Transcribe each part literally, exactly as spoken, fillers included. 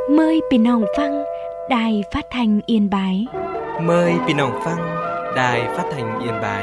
Mờiพี่น้องฟังđài phát thanh Yên Bái. Mời พี่น้องฟัง Đài Phát thanh Yên Bái.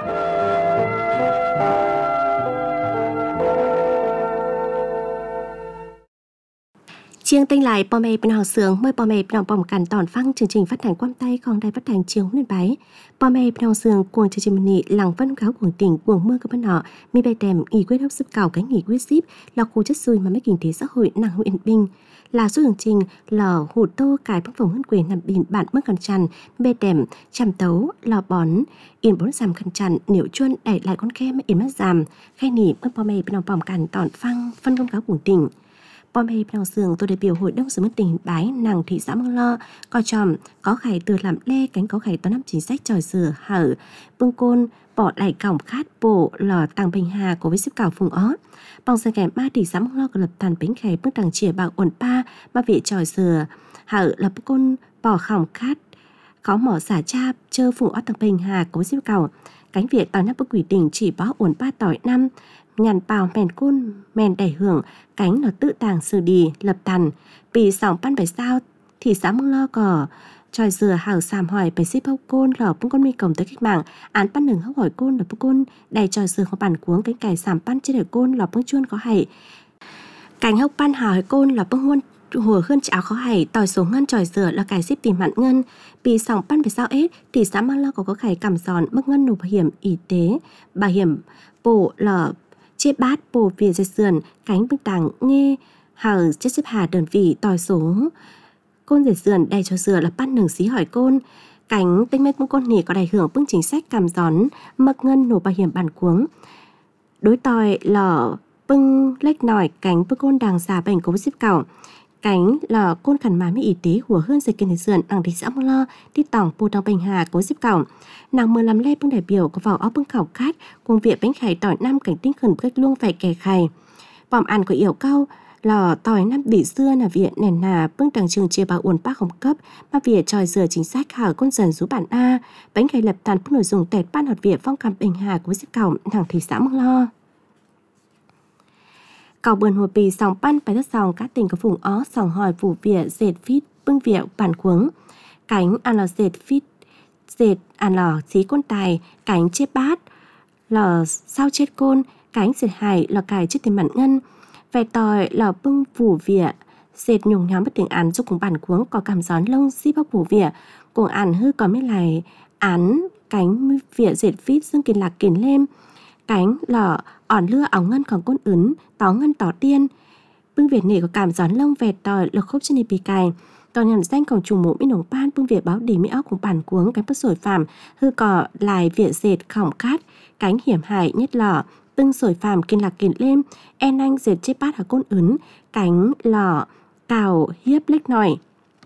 Chiêng tinh lại bò mẹ bên hào sướng mời bò mẹ bên hào bòm cằn tòn phăng chương trình phát thanh quam tay còn đài phát thanh chiều hôm bái bò mẹ bên hào sướng cuồng chương trình mình nị lằng vân cáo cuồng tỉnh cuồng mưa các bên họ mi bè tèm nghỉ quyết hấp sức cào cái nghỉ quyết ship là khu chất xui mà mấy kinh tế xã hội nàng huyện bình là số chương trình lò hủ tô cải bắc phòng hân quyền nằm bìn bản mất khăn chăn bè tèm chăm tấu lò bón in bốn giảm khăn chăn nếu chuôn đẩy lại con kem in mất giảm khai nỉ mất bò mẹ bên hào bòm cằn tòn phăng phân công cáo cuồng tỉnh. Bò mẹ bên sườn tôi đại biểu hội đồng sự mất tỉnh Bái nàng thị xã Mương Lo coi tròm có khải từ làm lê cánh có khải toán năm chính sách tròi sửa hở bưng côn bỏ lại cổng khát bộ lò tàng bình hà của với ship cào phùng ó bằng sân kèm ba thị xã Mương Lo lập tàn bánh khải bước đằng chìa bạc ổn pa ba vị tròi sửa hở lập côn bỏ khổng khát có mỏ xả cha chơ phùng ó tàng bình hà của với ship cào cánh việt tàu năm bức quỷ tỉnh chỉ bó ổn pa tỏi năm nhàn bào mèn côn mèn đẩy hưởng cánh nó tự tàng xử đi lập tàn bị sòng pan bảy sao thì xã Mương Lo cỏ tròi dừa hảo sàm hỏi bảy ship hốc côn lò bưng con mi cổng tới cách mạng án pan nừng hốc hỏi côn là bưng côn đầy tròi dừa có bản cuống cánh cài sàm pan trên đời côn lò bưng chuôn có hảy cánh hốc pan hào hỏi côn là bưng huôn hùa hơn cháo khó hảy tỏi số ngân tròi dừa là cài ship tìm mặn ngân bị sòng pan bảy sao ết thì xã Mương Lo có có khải cảm giòn mức ngân nộp bảo hiểm y tế bảo hiểm bộ lò chế bát bồ việt dây sườn cánh bưng tàng nghe hào chất xếp hà đơn vị tỏi số côn dây sườn đầy cho sửa là bắt nừng xí hỏi côn cánh tinh mét bưng côn nỉ có đại hưởng bưng chính sách cảm gión mật ngân nộp bảo hiểm bản cuống đối tỏi lò bưng lách nỏi cánh bưng côn đàng giả bệnh cố ship cào cánh lò côn khẩn má mỹ y tế hùa hơn dây kinh sườn đằng thị xã Mương Lo đi tỏng bù đằng bình hà cố ship cào nàng mười lăm lê bưng đại biểu có vào óc bưng khảo khát cùng viện bánh khải tỏi năm cảnh tinh khẩn cách luông phải kẻ khải bòm ăn của yểu cao lò tỏi năm bị xưa là viện nền nà bưng đằng trường chia bảo uốn bác hồng cấp mà viện tròi dừa chính sách hở con dần rú bản a bánh khải lập tàn bưng nội dung tẹt ban hoạt viện phong cầm bình hà cố ship cào thằng thị xã Mương Lo cầu bườn hồ bì sòng pan phải rất sòng các tỉnh có vùng ó sòng hỏi vụ viện dệt phít bưng viện bản cuống cánh ăn lò dệt phít dệt ăn lò xí côn tài cánh chếp bát lò sao chết côn cánh dệt hải lò cài chết tiền mặn ngân về tỏi lò bưng vụ viện dệt nhung nhóm bất tỉnh án giúp cùng bản cuống có cảm gión lông xí bóc vụ viện cùng án hư có mấy lại án cánh viện dệt phít dương kiền lạc kiền lêm cánh lò ỏn lưa áo ngân còn côn ấn tó ngân tỏ tiên bưng việt nể có cảm gión lông vẹt tỏi lộc khúc trên nề bì cài toàn nhận danh cổng trùng mũ mỹ nồng pan bưng việt báo đỉ mỹ óc cùng bản cuống cánh bất sổi phàm hư cỏ lại viện dệt khổng cát cánh hiểm hại nhất lò bưng sổi phàm kiên lạc kiền lên en anh dệt chếp bát ở côn ấn cánh lò cào hiếp lếch nòi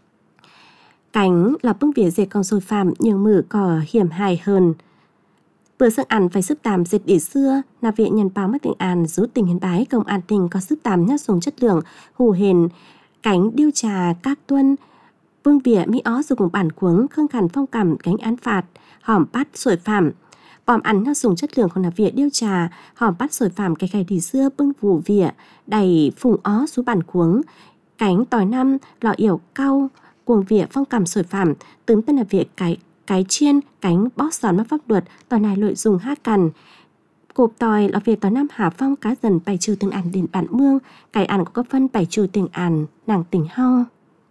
cánh lò bưng việt dệt còn sổi phàm nhưng mử cỏ hiểm hại hơn bữa sức ăn phải sức tàm dệt để xưa là viện nhân báo mất tình an rút tình hiến bái công an tình có sức tàm nhất dùng chất lượng hù hền cánh điêu trà các tuân vương vỉa mỹ ó dùng cùng bản cuống khương khẩn phong cảm cánh án phạt hòm bát sổi phàm bòm ăn nó dùng chất lượng còn là vỉa điêu trà hòm bát sổi phàm cái khay đi xưa bưng vụ vỉa đầy phùng ó xuống bản cuống cánh tỏi năm lọ yểu cau cuồng vỉa phong cảm sổi phàm tướng tên là vỉa cái cái chiên cánh bóp giòn mất pháp luật tỏi này lợi dùng hát cằn cộp tỏi là việc tỏi năm hà phong cá dần bài trừ từng àn đến bản mương cái àn có cấp phân bài trừ từng àn nàng tỉnh hao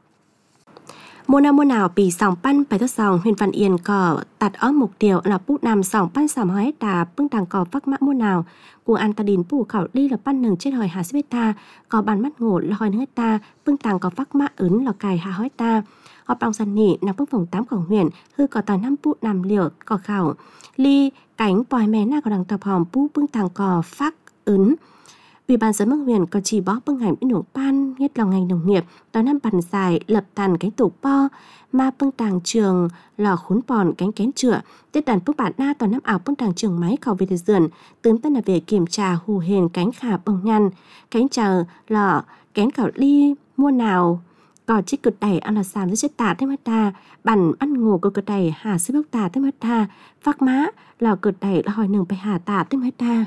mùa nào mùa nào bị sòng pan bài thất sòng huyền văn yên cỏ tạt ó mục tiêu là bút nằm sòng pan sòng hói đà bưng đằng cỏ phắc mã mùa nào cùng an ta đình bù khảo đi là pan nừng chết hỏi hà xếp ta có bàn mắt ngủ là hỏi nước ta bưng đằng cỏ phắc mã ấn là cài hà hói ta họ bằng sàn nỉ nằm bước phòng tám khẩu huyền hư có tòa năm bút nằm liều cỏ khảo ly cánh bòi mé na có đằng tập hòm bú bưng tàng cỏ phắc ấn Ủy ban dân mức huyền có chỉ bó bưng hành bên nổ pan nhất là ngành nông nghiệp tòa năm bàn dài lập tàn cánh tổ po mà bưng tàng trường lò khốn bòn cánh kén trựa tiết đàn bức bản na tòa năm ảo bưng tàng trường máy khảo về từ dườn tướng tân là về kiểm tra hù hền cánh khả bông nhăn cánh chờ lò kén khảo ly mua nào có chiếc cực đẩy ăn là xàm dưới chất tà thêm hết ta bản ăn ngủ cực cực đẩy hà xếp bốc tà thêm hết ta phác má lò cực đẩy là hỏi nừng phải hà tà thêm hết ta.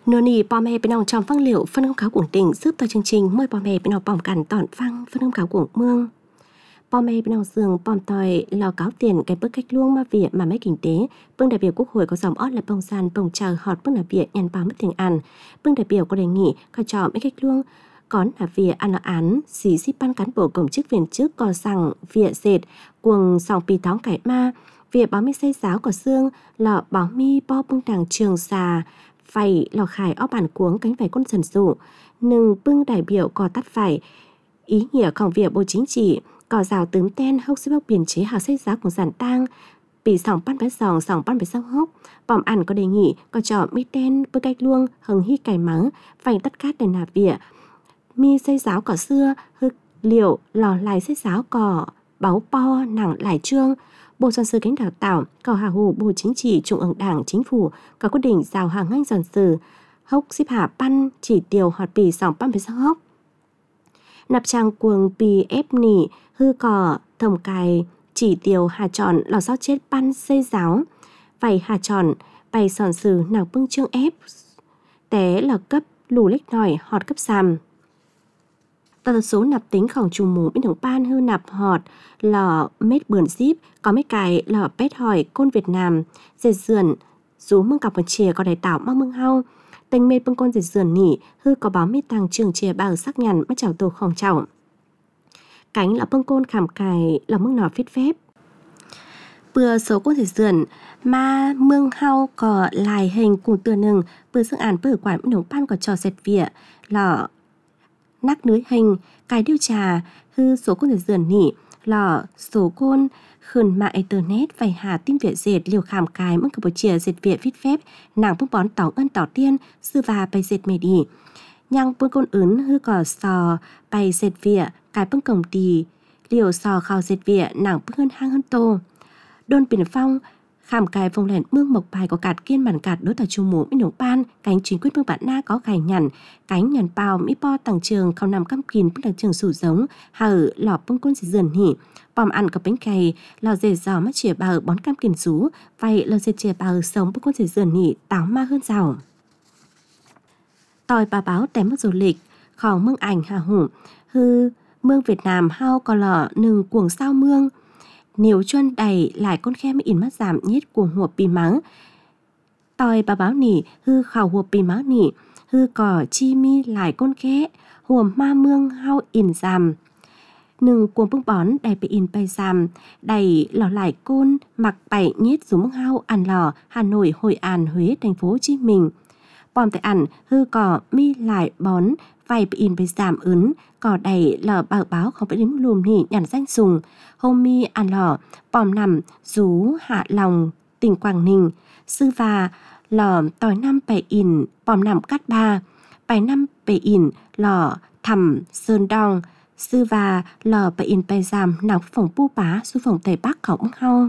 Nô nì bò mẹ bên ông trong văn liệu phân công cáo cuồng tình giúp tôi chương trình mời bò mẹ bên ông bòm cản tọn phăng phân công cáo cuồng mương. Bò mẹ bên ông giường bòm tòi lò cáo tiền cái bước cách luông mà việc mà mấy kinh tế. Bưng đại biểu quốc hội có dòng ót là bông sàn bông chờ họt bưng đại biểu nhằn báo mất tiền ăn. Bưng đại biểu có đề nghị có cho mấy cách luông còn là việc ăn là án xí xí ban cán bộ công chức viên chức có rằng việc dệt cuồng sòng pì táo cải ma việc báo mi xây giáo có xương lọ báo mi bo bưng đảng trường xà phải lò khải ó bản cuống cánh phải con sần sụ nừng bưng đại biểu có tắt phải ý nghĩaของviệc bộ chính trị có rào tướm ten hốc xếp bốc biên chế hào xây giáo của giản tang bị sòng pan bái sòng sòng pan bái sòng hốc bòm ăn có đề nghị có trò mi ten bưng cách luông hừng hy cải mắng phải tất cát để nạp vỉa mi xây giáo cỏ xưa hực liệu lò lại xây giáo cỏ báo po nặng lại trương bộ soạn sư cánh đào tạo cỏ hà hồ bộ chính trị trung ương đảng chính phủ có quyết định rào hàng ngành soạn sư hốc xếp hạ pan chỉ tiêu hoạt bì sòng pan bái sòng hốc nạp trang cuồng bì ép nỉ hư cỏ thầm cài chỉ tiêu hà chọn lò sao chết pan xây giáo vậy hà chọn bày soạn sư nào bưng chương ép té là cấp lù lếch nòi họt cấp xàm tần số nạp tínhของchùm mù bên đường pan hư nạp họt lò mết bườn zip có mấy cái lò pét hỏi côn Việt Nam dệt dườn rú mương cọc một chìa có đại tạo mang mương hao tình mê bưng côn dệt dườn nỉ hư có báo mít tàng trường chìa bào sắc nhằn mất chảo tổ khổng chảo cánh là bưng côn khảm cài là mương nỏ phết phép bừa số côn dệt dườn mà mương hao có lại hình cùng tựa nừng bừa sức án bừa quản bên đường pan có trò dệt vỉa lò nắc nưới hình cái điều trà hư số côn dệt dườn nỉ lò số côn khẩn mạng internet phải hà tin việt dệt liều khảm cài mức bộ chia dệt việt viết phép nàng bưng bón tỏng ân tỏ tiên sư và bày dệt mề đi nhang bưng côn ướn hư cỏ sò bày dệt việt cái bưng cổng tì liều sò khao dệt việt nàng bưng hơn hang hơn tô đôn biển phong khảm cài vùng lẻn mương mộc bài có cạt kiên bản cạt đối tàu chung mũ bên đường pan cánh chính quyết mương bạn na có gài nhằn cánh nhằn bao mỹ po tầng trường không nằm căm kín bên tầng trường sủ giống hở lò bưng côn dệt dườn hỉ bòm ăn có bánh cày lò dệt giò mắt chìa bào bón cam kiền rú vậy lò dệt chìa bào sống bưng côn dệt dườn hỉ táo ma hơn giàu tòi bà báo tém mất du lịch khỏi mương ảnh hà hủ hư mương Việt Nam hao có lò nừng cuồng sao mương nếu chuân đầy lại con khe mới in mắt giảm nhét cuồng hùa bì mắng tòi bà báo nỉ hư khảo hùa bì mắng nỉ hư cỏ chi mi lại con khe hùa ma mương hao in giảm nừng cuồng bưng bón đầy bị in bay giảm đầy lò lại côn mặc bảy nhét xuống mương hao ăn lò Hà Nội Hội An Huế thành phố Hồ Chí Minh bòm tại ẩn hư cỏ mi lại bón vài bị in bay giảm ướn cỏ đầy lò bảo báo không phải đến lùm nỉ nhằn danh sùng hôm mi ăn lò bòm nằm rú hạ lòng tỉnh Quảng Ninh sư và lò tỏi năm bảy in bòm nằm cát ba bảy năm bảy in lò thầm sơn đong sư và lò bảy in bay giảm nằm phòng pu bá su phòng tây bắc khẩu mương hao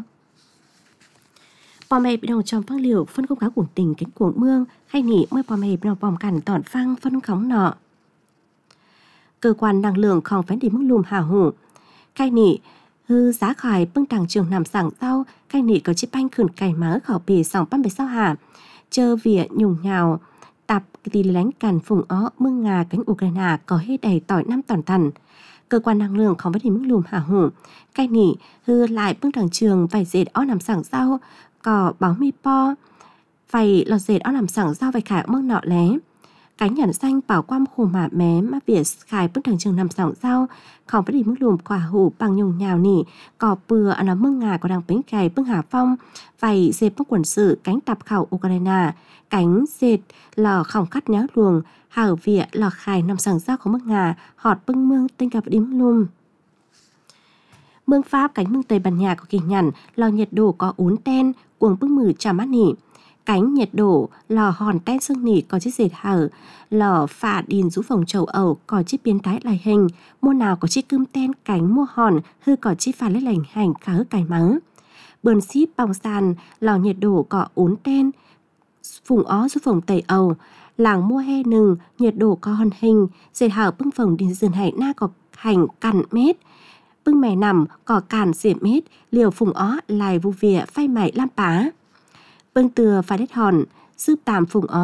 bò mẹ bị đồng trong phăng liều phân công cáo cuồng tình cánh cuồng mương hay nghỉ mới bò mẹ bị đồng bòm cản tỏn phăng phân khóng nọ cơ quan năng lượng không phải đi mức lùm hào hủ cái nỉ hư giá khỏi bưng đằng trường nằm sảng sau cái nỉ có chiếc banh khẩn cày má khảo bì sòng băm bề sao hả chơ vỉa nhùng nhào tập tì lánh càn phùng ó mương ngà cánh Ukraine có hết đầy tỏi năm tòn thần cơ quan năng lượng không phải đi mức lùm hào hủ cái nỉ hư lại bưng đằng trường vài dệt ó nằm sảng sau có báo mi po vài lọt dệt ó nằm sảng sau vài khả mương nọ lé cánh nhẫn xanh bảo quam khổ mạ mé mà việt khai bức thằng trường nằm sòng sau không phải đi mức lùm quả hủ bằng nhung nhào nỉ cỏ bừa ở nó mương ngà có đang bánh cày bưng hà phong vầy dệt bức quần sự cánh tập khảo Ukraine cánh dệt lò khỏng cắt nháo luồng hào vịa lò khai nằm sòng sau có mương ngà họt bưng mương tinh gặp đi mức lùm mương Pháp cánh mương Tây Ban Nha có kỳ nhằn lò nhiệt độ có uốn ten cuồng bưng mử trà mát nỉ cánh nhiệt độ lò hòn ten xương nỉ có chiếc dệt hở lò phả điền rũ phòng châu Âu có chiếc biến tái lại hình mua nào có chiếc cơm ten cánh mua hòn hư có chiếc phả lấy lành hành khá hư cải mắng bờn ship bong sàn lò nhiệt độ có uốn ten phùng ó rũ phòng Tây Âu làng mua he nừng nhiệt độ có hòn hình dệt hở bưng phòng điền dườn hải na có hành cằn mét bưng mè nằm có càn diệm mét liều phùng ó lại vu vỉa phai mải lam pá bưng từa và đét hòn giúp tàm phùng ó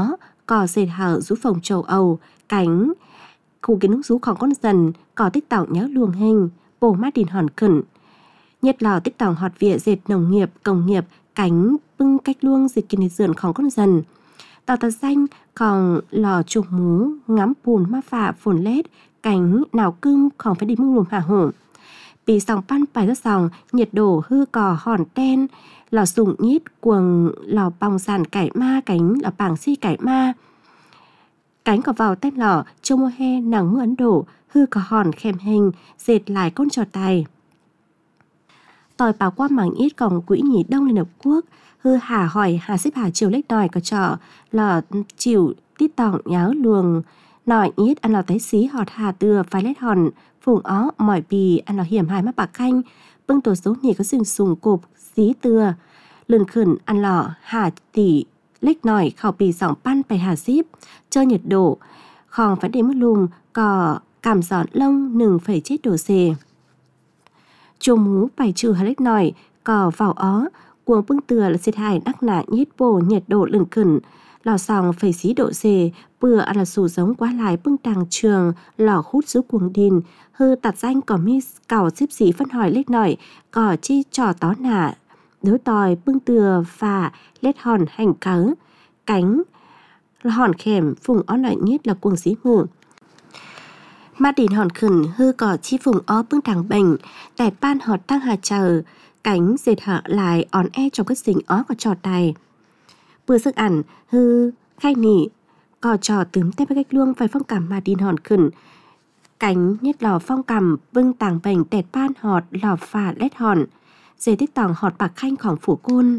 cỏ dệt hở rú phòng châu Âu, cánh khu kiến nút rúของcon dần, cỏ tích tỏng nhớ luồng hình, bổ mát đìn hòn khẩn. Nhiệt lò tích tỏng họt vịa dệt nông nghiệp, công nghiệp, cánh bưng cách luông dịch kinh dườnของcon dần. Tàu tà xanh còn lò chụp mú, ngắm bùn ma phạ phồn lết, cánh nào cưng còn phải đi mưng lùm hà hổ. Vì sòng pan bài rất sòng, nhiệt độ hư cò hòn ten, lò sùng nhít cuồng lò bòng sàn cải ma, cánh lò bảng si cải ma. Cánh có vào tên lò, châu mùa he nắng mưa Ấn Độ, hư cò hòn khem hình, dệt lại con trò tài. Tòi bảo qua mảng ít còn quỹ nhị đông Liên Hợp Quốc, hư hà hỏi hà xếp hà chiều lếch đòi có trọ, lò chịu tít tỏng nháo luồng, nòi ít ăn lò tái xí họt hà từa phái lết hòn, phùng ó mỏi bì ăn lò hiểm hai mắt bạc khanh, bưng tổ số nhị có sừng sùng cộp xí từa, lườn khẩn ăn lò hà tỉ lếch nòi khảo bì sòng pan bày hà xíp, chơi nhiệt độ, khòng phải đến mức lùm, cò cảm giòn lông nừng phải chết đổ xề. Chô mú bày trừ hà lếch nòi, cò vào ó, cuồng bưng từa là xịt hài đắc nạ nhít bồ nhiệt độ lửng khẩn, lò sòng phải xí độ xề, bừa ăn là sủ giống quá lại bưng đàng trường, lò hút giữ cuồng đìn, hư tạt danh cỏ mi cào xếp xí phân hỏi lếch nòi, cò chi trò tó nạ, đối tòi bưng từa và lết hòn hành cớ, cánh hòn khèm phùng ó nòi nhít là cuồng xí mử. Mát đìn hòn khẩn hư cỏ chi phùng ó bưng đàng bệnh, tại pan họt tăng hà chờ, cánh dệt hở lại ón e trong cái xình ó của trò tài. Vừa sức ảnh hư khai nỉ, cò trò tướm tên với cách luông phải phong cảm mà đìn hòn khẩn. Cánh nhất lò phong cảm bưng tàng bệnh tẹt pan họt lò phà lét hòn, dệt tích tòng họt bạc khanhของphủ côn.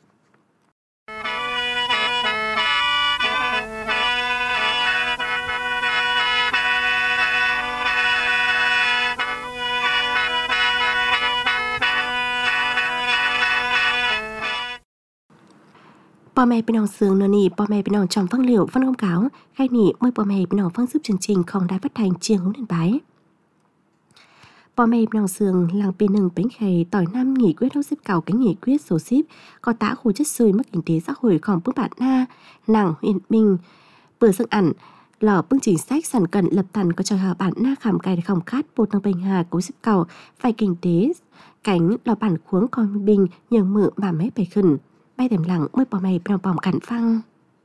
Bò mẹ bên ông sương nô nì, bò mẹ bên ông trong phân liệu phân công cáo, khai nỉ mời bò mẹ bên ông phân giúp chương trình không đài phát thành chiêng hướng đến bái. Bò mẹ bên ông sương làng bên nâng bánh khay tỏi năm nghỉ quyết hốc xếp cầu cánh nghỉ quyết số ship, có tả khu chất xôi mất kinh tế xã hộiของbước bạn na, nàng huyện minh. Bữa sức ảnh, lò bưng chính sách sản cận lập tần có cho họ bạn na khảm cài để không khát bột nâng bình hà cố xếp cầu, phải kinh tế, cánh lò bản khuống con bình nhường mự mà mấy bày khẩn. Bay đềm lặng mới bỏ mày bèo bỏng cắn phăng.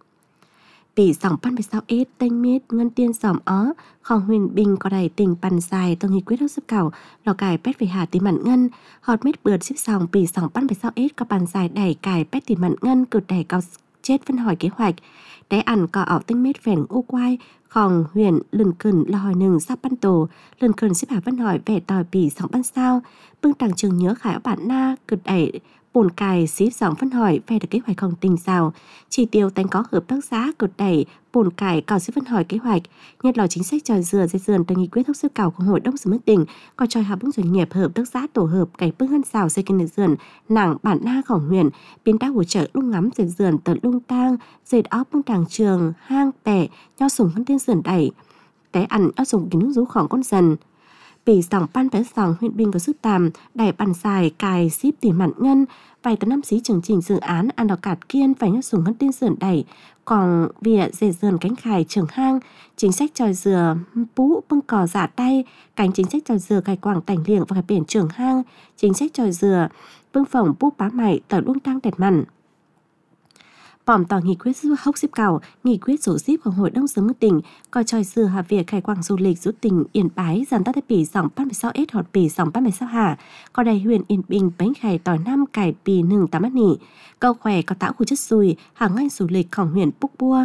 Bị sòng pan về sao ít tên miết ngân tiên sòm ó, khòng huyền bình có đầy tình bàn dài tông nghị quyết hốc xếp cầu, lò cài pét về hà tìm mặn ngân, họt mít bượt xếp sòng bị sòng pan về sao ít có bàn dài đẩy cài pét tìm mặn ngân cực đẩy cao chết phân hỏi kế hoạch. Đáy ăn có ảo tinh miết phèn u quai, khòng huyền lừng khẩn là hỏi nừng sao pan tổ, lừng khẩn xếp hà phân hỏi vẻ tòi bị sòng pan sao, bưng tàng trường nhớ khải bạn na cực đẩy bồn cài xí giọng phân hỏi về được kế hoạch không tình sao, chỉ tiêu tánh có hợp tác xã cực đẩy bồn cài cào xí phân hỏi kế hoạch, nhất là chính sách tròi dừa dây dườn từ nghị quyết thúc xếp cầu của hội đông sứ mức tỉnh, có tròi hợp bưng doanh nghiệp hợp tác xã tổ hợp cày bưng hân xào dây kinh dườn nàng bản na khổng huyền biến đá hỗ trợ lung ngắm dây dườn từ lung tang dây óc bưng tràng trường hang bẻ nho sùng hân tiên dườn đẩy té ăn nho sùng kính nước rúของcon dần. Bị sòng pan vé sòng huyện Bình có sức tàm, đẩy bàn xài, cài, ship tiền mặn ngân, vài tấn năm xí chương trình dự án ăn đào cạt kiên phải nhớ sùng hân tiên sườn đẩy, còn vỉa dệt dườn cánh khải trường hang, chính sách tròi dừa, pú bưng cò giả tay, cánh chính sách tròi dừa cài quảng tảnh liệng và cài biển trường hang, chính sách tròi dừa, bưng phỏng bú bá mày tờ luông tăng đẹp mặn. Bỏm tỏ nghị quyết hốc xếp cầu, nghị quyết sổ ship của hội đông sớm mức tỉnh, coi tròi dừa hà việc khai quảng du lịch rút tỉnh Yên Bái dàn tắt bỉ dòng pan sáu s họt bỉ dòng pan sáu hà, có đầy huyền Yên Bình bánh khải tỏi năm cải bì nừng tám mắt nỉ, câu khỏe có tạo khu chất xùi, hàng ngành du lịchของhuyện Búc Bua.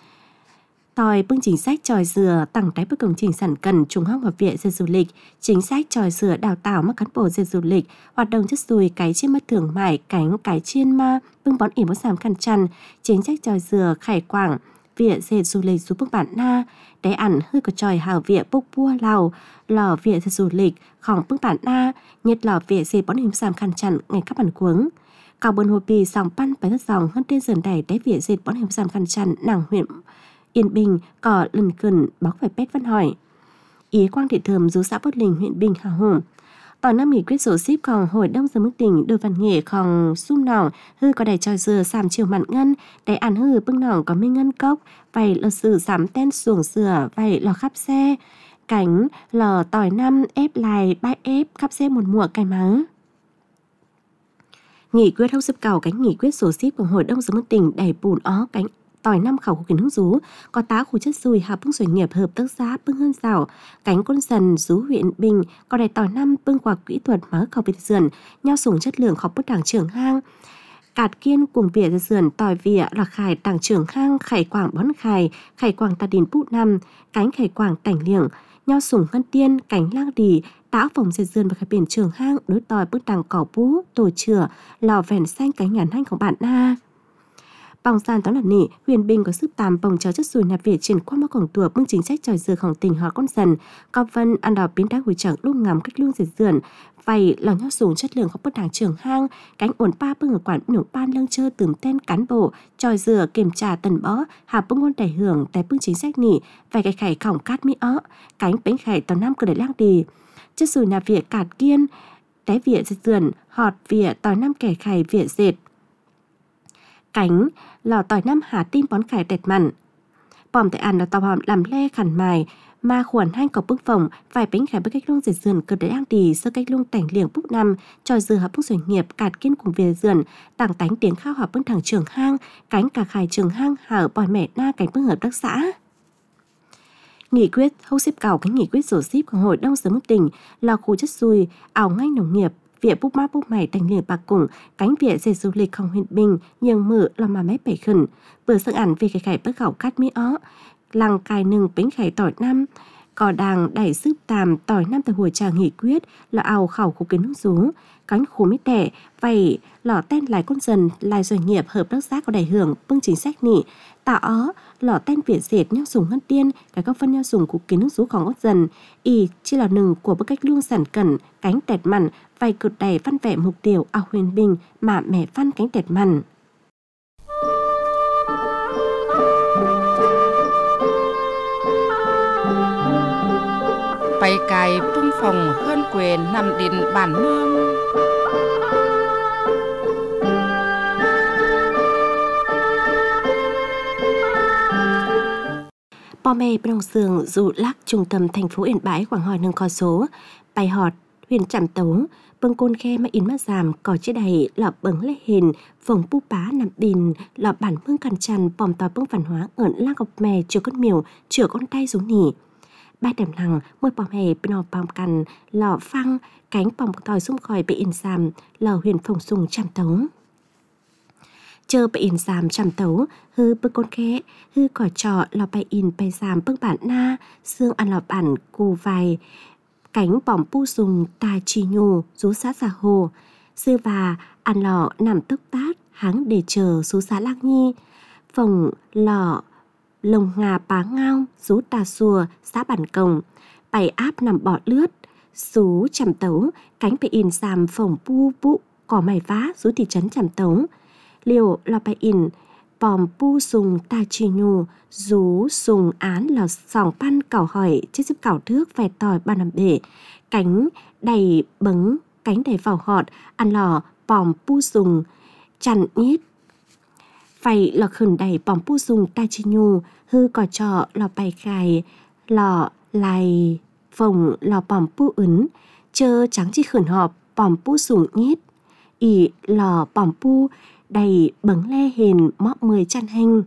Tòi bưng chính sách tròi dừa tặng trái bức công trình sản cần trung học và viện dệt du lịch, chính sách tròi dừa đào tạo các cán bộ dệt du lịch, hoạt động chất xùi cái chiên mất thường mại cánh cái chiên ma bưng bón ỉm bón sàm khăn chăn, chính sách tròi dừa khải quảng viện dệt du lịch giúp bức bản na, đáy ẩn hư của tròi hào viện Búc Bua lào lò viện dệt du lịchของbức bản na, nhất lò viện dệt bón ỉm sàm khăn chăn ngày các bản cuống. Cao bơn hồ bì sòng pan phải rất dòng hơn tên dần đẩy đáy viện dệt bón ỉm sàm khăn chăn nàng huyện Yên Bình có lần cần bóc phải pét văn hỏi. Ý quang thị thơm dù xã Bất Linh huyện Bình Hà Hùng. Tỏi năm nghị quyết sổ ship còn hội đông giờ mức tỉnh đôi văn nghệ còn sum nòng hư có đầy tròi dừa sàm chiều mặn ngân để ăn hư bưng nòng có mấy ngân cốc vậy lò sử sắm tên xuồng sửa vậy lò khắp xe cánh lò tỏi năm ép lại bãi ép khắp xe một mùa cay mắng. Nghị quyết hốc xếp cầu cánh nghị quyết sổ ship của hội đông giờ mức tỉnh đầy bùn ó cánh tỏi năm khẩu của kiến hương rú có tá khu chất xùi hạ bưng doanh nghiệp hợp tác xã bưng hơn xảo cánh con dần rú huyện Bình có đầy tỏi năm bưng quả kỹ thuật mở khẩu biệt dườn nhau sủng chất lượng khẩu bút đảng trưởng hang cạt kiên cùng vỉa ra dườn tỏi vỉa là khải đảng trưởng hang khải quảng bón khải khải quảng tà đình bút năm cánh khải quảng tảnh liệng nhau sủng ngân tiên cánh lang đì táo phòng dệt dườn và khải biển trường hang đối tỏi bút đảng cỏ bú tổ chửa lò vẻn xanh cánh ngàn hanh của bạn na. Bòng sàn tóm lần nỉ, huyền Bình có sức tàm bồng cháu chất xùi nạp việt triển qua mắc cổng tùa bưng chính sách tròi dừa khổng tình họ con dần, cao vân ăn đỏ biến đá hồi chẳng lúc ngắm cách lương dệt dườn, vậy lòng nhau sủng chất lượng không bất đảng trường hang, cánh ổn pa bưng ở quản nửa ban lương chơ từng tên cán bộ, tròi dừa kiểm trà tần bó, hà bưng ngôn đẩy hưởng tại bưng chính sách nỉ, vài cái khải khổng cát mỹ ó, cánh bánh khải tàu năm cửa để lang đì, chất xùi nạp việt cạt kiên, té việt dệt dườn, họt việt tỏi năm kẻ khải việt dệt. Cánh lò tỏi năm hà tim bón khải tẹt mặn bòm tại ăn là tò bòm làm le khẩn mài mà khuẩn hanh có bức phòng vài bánh khải bức cách lung dệt dườn cực để ăn đi sơ cách lung tảnh liềng bút năm tròi dừa hợp bức doanh nghiệp cạt kiên cùng về dườn tảng tánh tiếng khao hợp bức thẳng trường hang cánh cả khải trường hang hở bòi mẹ na cánh bức hợp tác xã. Nghị quyết hốc xếp cầu cái nghị quyết sổ ship của hội đông giờ mức tỉnh là khu chất xùi ảo ngay nông nghiệp viện bút mát bút mày thành liền bạc cùng cánh viện dệt du lịchของhuyện Bình nhưng mự là mà mấy bảy khẩn vừa sang ảnh về cái khải bất khẩu cát mỹ ó lăng cài nừng bánh khải tỏi năm cò đàng đẩy sức tàm tỏi năm từ hồi trà nghị quyết là ảo khẩu của kiến hương rú cánh khổ mỹ tẻ vậy lò tên lại con dần lại doanh nghiệp hợp tác xã có đại hưởng bưng chính sách nỉ tạo ó lò tên viện dệt nhau dùng ngân tiên cái các phân nhau dùng của kiến hương rúของcon dần y chỉ là nừng của bức cách lương sản cẩn cánh tẹt mặn vài cực đầy văn vẻ mục tiêu ao huyền Bình mà mẹ văn cánh tẹt mặn. Bày cài bưng phòng hơn quyền nằm đến bản nương. Bò mê bên đồng sường dù lắc trung tâm thành phố Yên Bái khoảng hỏi nâng con số bài họt huyền chạm tấu bưng côn khe mà in mắt giảm có chế đầy lọ bứng lê hình phồng pu bá nằm đình lọ bản mương cằn chằn bòm tòi bưng văn hóa ẩn la gọc mè chừa con miều chừa con tay xuống nỉ ba đầm lằng môi bò mè bên nọ bòm cằn lọ phăng cánh bòm tòi xung khỏi bị in giảm lọ huyền phồng sùng chạm tấu chờ bị in giảm chạm tấu hư bưng côn khe hư cỏ trọ lọ bay in bay giảm bưng bản na xương ăn lọ bản cù vài cánh bỏng pu dùng ta chi nhù rú xã xã hồ sư và ăn lọ nằm tốc tát háng để chờ rú xã lạc nhi phòng lọ lồng ngà bá ngao rú tà xùa xã bản cồng bày áp nằm bỏ lướt rú chằm tấu cánh bị in xàm phòng pu bụ cỏ mày vá rú thị trấn chằm tấu liều lọ bày in bòm pu sùng ta chi nhù rú sùng án là sòng pan cảo hỏi chiếc giúp cảo thước vẹt tỏi ba nằm bể cánh đầy bứng cánh đầy vào họt ăn lò bòm pu sùng chằn nhít phải lọ khẩn đầy bòm pu sùng ta chi nhù hư cỏ trọ lò bày khai lọ lài phồng lò bòm pu ứng chơ trắng chi khẩn họp bòm pu sùng nhít ỉ lò bòm pu đầy bứng le hình móc mười chăn hình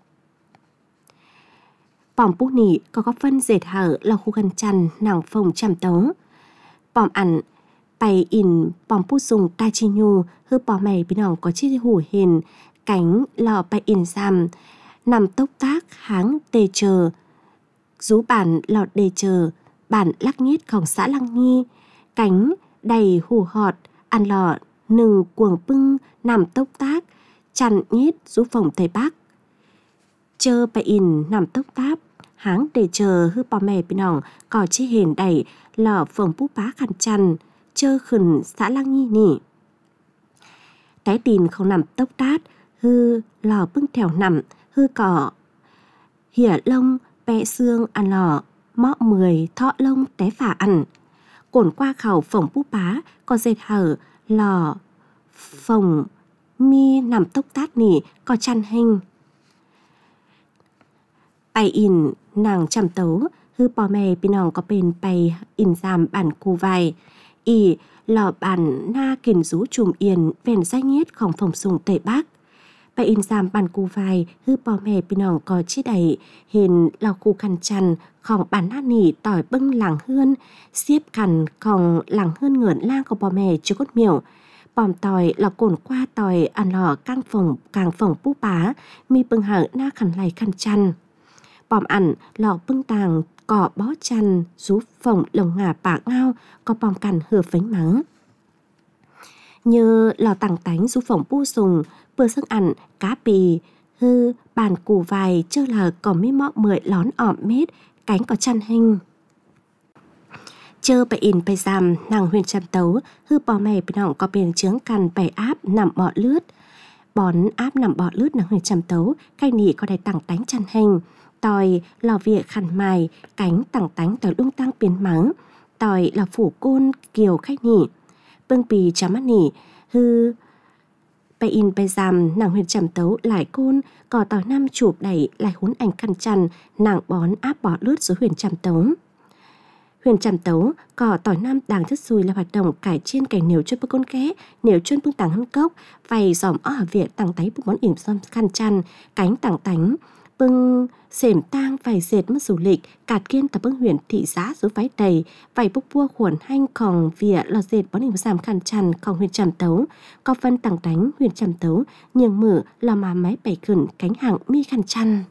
bòm pu nỉ có góp phân dệt hở là khu gần chăn nàng phồng chằm tấu bòm ẩn bày in bòm pu dùng ta chi nhu hư bò mày bên nòng có chiếc hủ hình cánh lò bày in giam nằm tốc tác háng tê chờ rú bản lọt đề chờ bản lắc nhítของxã Lăng Nhi cánh đầy hủ họt ăn lọ nừng cuồng bưng nằm tốc tác chằn nhít rú phòng Tây Bắc chơ bày in nằm tốc táp háng để chờ hư bò mè bên nòng có chi hình đầy lò phồng bú bá khăn chăn chơ khẩn xã Lăng Nhi nỉ cái tin không nằm tốc tát hư lò bưng thèo nằm hư cỏ hỉa lông bẹ xương ăn lò mọ mười thọ lông té phả ăn cồn qua khẩu phồng bú bá, có dệt hở, lò, phồng, mi nằm tốc tát nỉ, có chăn hình. Bài in nàng chăm tấu, hư bò mè bên nòng có bên bài in giảm bản cù vài. Y lò bản na kiền rú trùm yên, vèn danh nhiết khổng phồng sùng Tây Bắc. Bài in giảm bản cù vài, hư bò mè bên nòng có chi đầy, hình lò khu khăn chăn, khổng bản na nỉ tỏi bưng làng hươn, xiếp khăn khổng làng hươn ngưỡn lang của bò mè chưa cốt miểu. Bòm tỏi là cồn qua tỏi ăn lò càng phồng càng phồng bú bá, mi bưng hở na khăn lầy khăn chăn. Bòm ẩn lò bưng tàng cỏ bó chăn rú phồng lồng ngà bả ngao, có bòm cằn hửa phánh mắng. Như lò tàng tánh rú phồng bu sùng, bữa sức ẩn cá bì, hư bàn củ vài chơ là có mi mọ mười lón ọm mết, cánh có chăn hình. Chơ bài in bài giam nàng huyền chăm tấu, hư bò mè bên hỏng có bên chướng cằn bài áp nằm bọ lướt. Bón áp nằm bọ lướt nàng huyền chăm tấu, cây nỉ có đầy tảng tánh chăn hình. Tòi lò vịa khăn mài, cánh tảng tánh tòi lung tăng biến mắng. Tòi là phủ côn kiều khách nỉ. Bưng bì chá mắt nỉ, hư bài in bài giam nàng huyền chăm tấu lại côn, có tòi năm chụp đẩy lại hốn ảnh khăn chăn, nàng bón áp bọ lướt dưới huyền chăm tấu. Huyền chăm tấu, cỏ tỏi nam đàng rất xùi là hoạt động cải chiên cải nều chuyên bưng con ké, nều chuyên bưng tàng hâm cốc, vầy giòm ó ở việc tàng táy bưng món ỉm xăm khăn chăn, cánh tàng tánh, bưng xềm tang vầy dệt mất du lịch, cạt kiên tập bưng huyền thị giá dưới váy đầy, vầy bốc bua khuẩn hanh khòng vỉa lò dệt bón ỉm xăm khăn chăn, khòng huyền chăm tấu, có phân tàng tánh huyền chăm tấu, nhường mở là mà máy bày khẩn cánh hàng mi khăn chăn.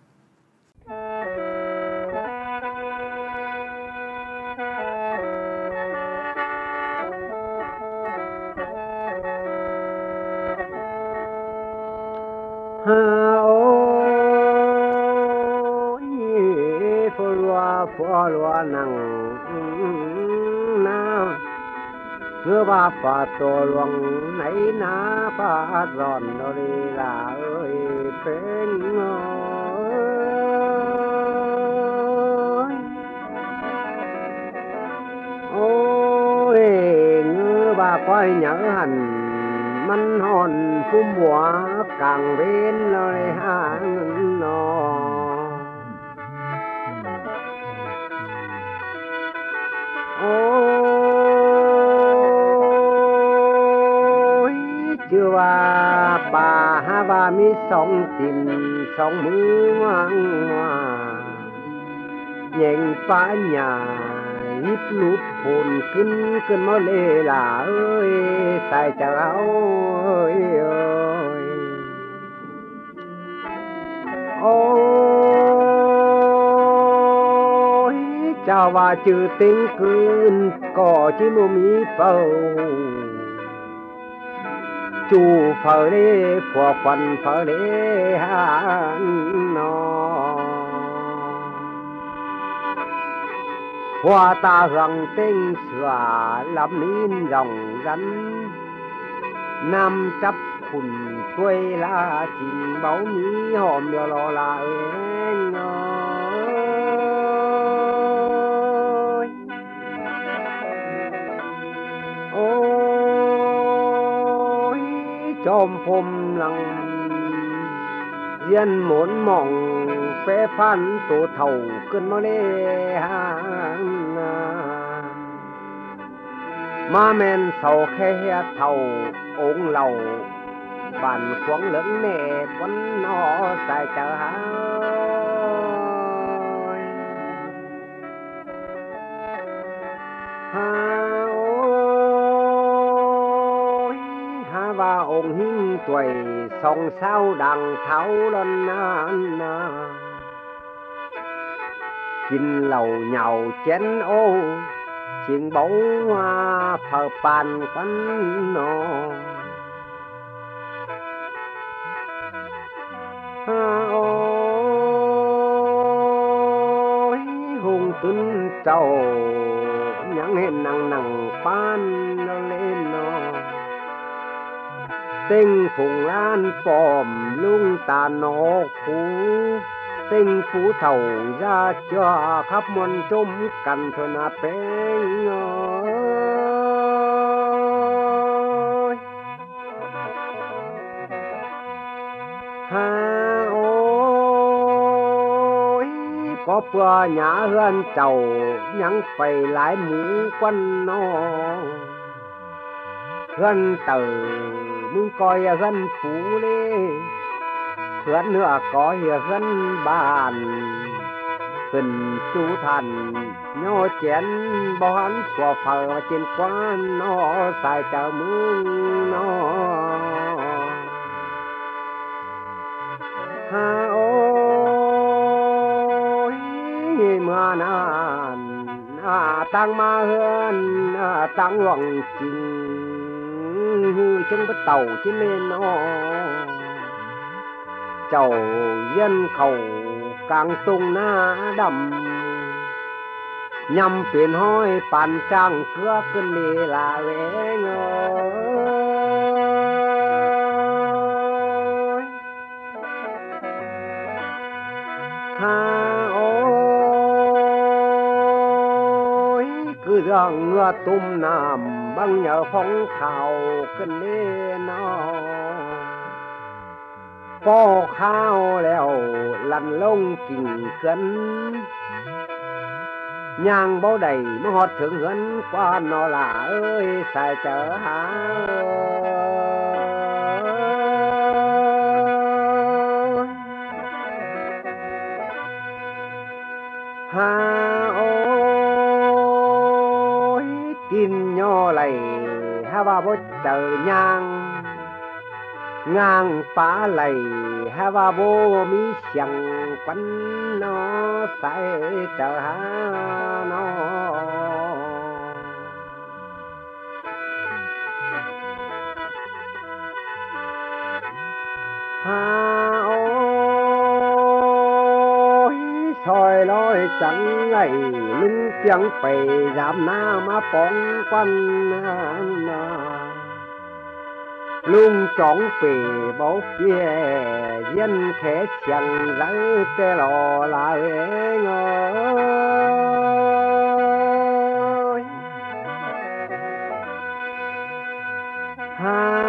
phó loa nằng na ngơ ba phà tổ luồng nấy na ba giòn nó đi là ơi phên ơi ôi ngơ ba quay nhớ hành mắn hòn phum bùa càng bên lời hàng nó ôi chưa ba bà ha ba mi song tìm song mưa ngoan ngoan nhện phá nhà hít lút hồn kinh cơn mơ lê là ơi sai chờ áo ơi ơi ôi chào và trừ tiếng cơn có chỉ mù mi phâu chủ phở đê phò quần phở đê han nó hoa ta rằng tên xòa lắm nín dòng rắn nam chấp khùn quê la trình báo mỹ hòm điều lò là ơi ôi chôm phôm lăng riêng muốn mong phê phan tổ thầu cơn mơ lê hàng ma men sầu khe thầu ống lầu bàn khoáng lớn nè quấn nó xài chờ hao ha ôi ha và ống hình tuổi song sao đằng tháo lần na kinh lầu nhàu chén ô chuyện bấu hoa phở bàn quán nó ôi hùng tuấn trầu nhắn hẹn nặng nặng pan nó lên nó tên phùng lan bòm lung tà nó khu tình phú thầu ra cho khắp muôn trung cần thôi na bén ơi ha ôi có bữa nhà hơn chầu nhắn phải lái mũ quân nó gần từ muốn coi gần phú đi hơn nữa có hiểu gần bàn hình chú thần nhô chén bón của phở trên quán nó xài chợ mương nó ha ôi mà nàn à tăng ma hơn à tăng hoàng trình hư chân bất tàu trên lên nó chầu dân khẩu càng tung na đầm nhằm phiền hoi bàn trang cưa cơn đi là vẻ ngơi ha ôi cứ rằng ngựa tum nằm băng nhờ phong khảo cơn đi nó po khao leo lăn lông kình cân nhang bao đầy mới hót thượng hấn qua nó là ơi xài chở há ha ôi tin nho lầy ha ba bố chờ nhang ngang phá lầy ha va vô mi chẳng quấn nó say chờ ha nó ha ôi soi lối chẳng ngày lưng tiếng phải giảm na má bóng quanh lung chọn về bố kia dân khẽ chẳng rắn tê lò lại ngồi ha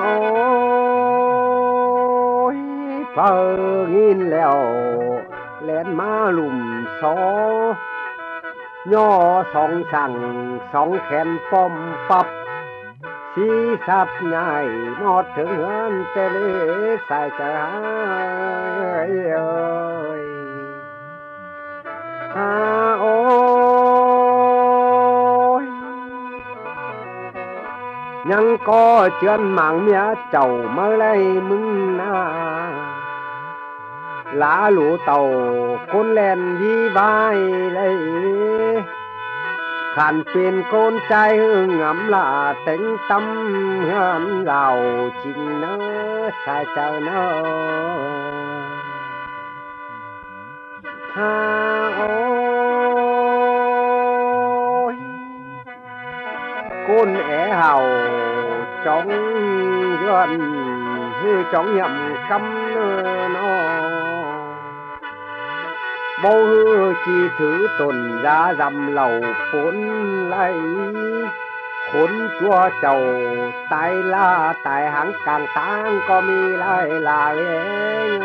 ôi phờ nghìn lèo lên má lùm xó nho song sằng song khen pom pắp si sắp nhai mót thượng hơn tê lê xài chở ơi ơi ha ôi nhăng có chuyện mạng mía chầu mơ lấy mừng na lá lũ tàu côn len đi vai lấy khăn tiền con trai ngắm là tính tâm hâm gạo chín nơ sai chờ nơ ha ôi con é hào trong gần hư trong nhậm căm nó bầu hư chi thứ tồn ra dầm lầu phốn lấy khốn chua chầu tay la tại hãng càng tang có mi lại là ghé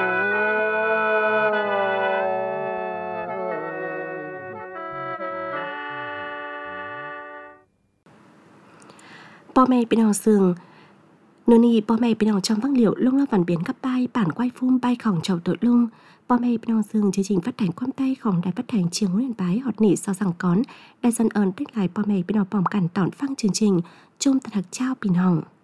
bò mẹ bên nào sừng nô nì bò mẹ bên nào trong văng liệu lông lo vằn biến cấp bay bản quay phum bay khòng chầu tội lung bò mẹ bên nào sừng chương trình phát thanh quan tay khòng đài phát thanh chiều nguyễn bái họt nỉ sau rằng cón đài dân ơn tích lại bò mẹ bên nào bòm cản tỏn phăng chương trình chung thật hạc trao bình hỏng